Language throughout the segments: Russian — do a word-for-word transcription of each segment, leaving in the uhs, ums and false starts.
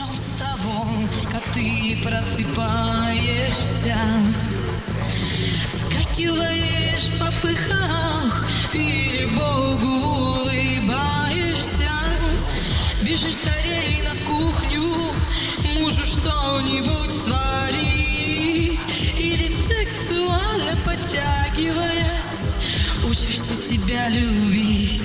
Начнем с того, как ты просыпаешься, вскакиваешь в попыхах или Богу улыбаешься. Бежишь скорей на кухню, мужу что-нибудь сварить, или сексуально подтягиваясь, учишься себя любить.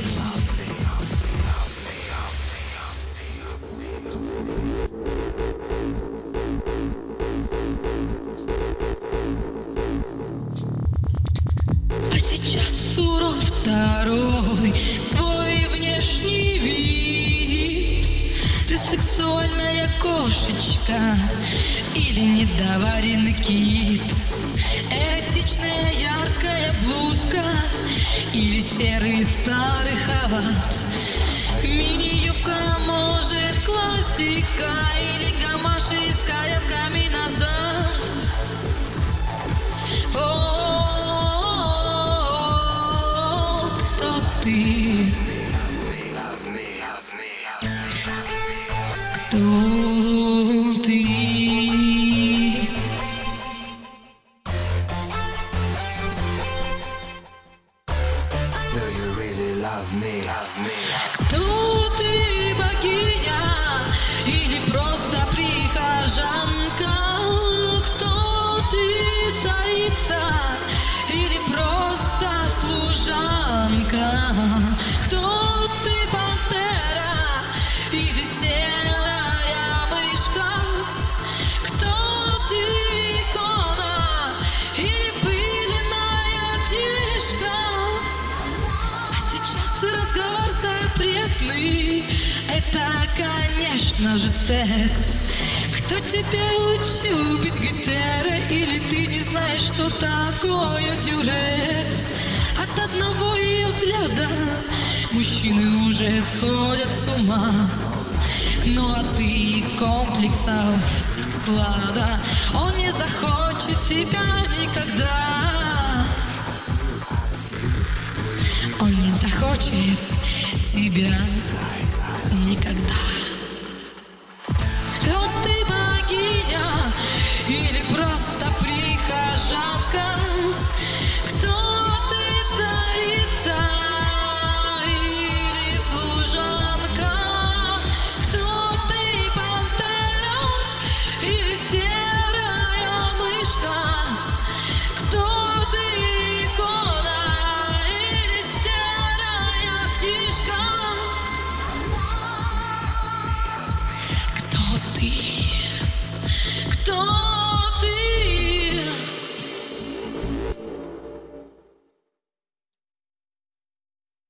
А сейчас урок второй, твой внешний вид. Ты сексуальная кошечка или недоваренный кит? Эротичная яркая блузка или серый старый халат? Мини-юбка, может, классика, или гамаши с каятками назад? О, кто ты? Кто ты? Do you really love me? Love me? Кто ты, богиня или просто прихожанка? Кто ты, царица или просто служанка? Кто ты, пантера или серая мышка? Кто ты, икона или пыльная книжка? А сейчас разговор запретный, это, конечно же, секс. Кто тебя учил быть гетеро, или ты не знаешь, что такое дюрекс? От одного ее взгляда мужчины уже сходят с ума. Ну а ты комплексов склада, он не захочет тебя никогда. Он не захочет тебя никогда.